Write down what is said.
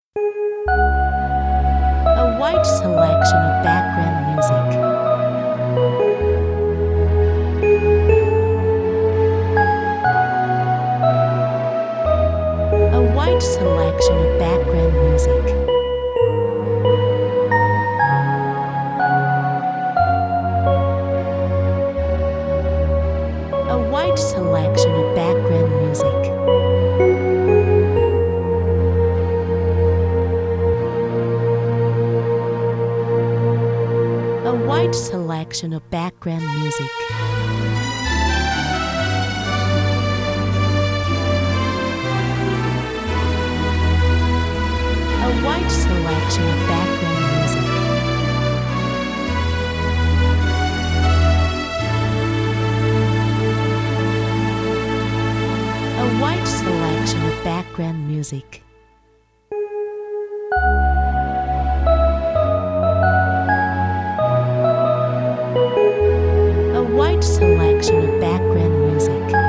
A wide selection of background music. A wide selection of background music. A wide selection of background music. A wide selection of background music. A wide selection of background music. A wide selection of background music. A wide selection of background music.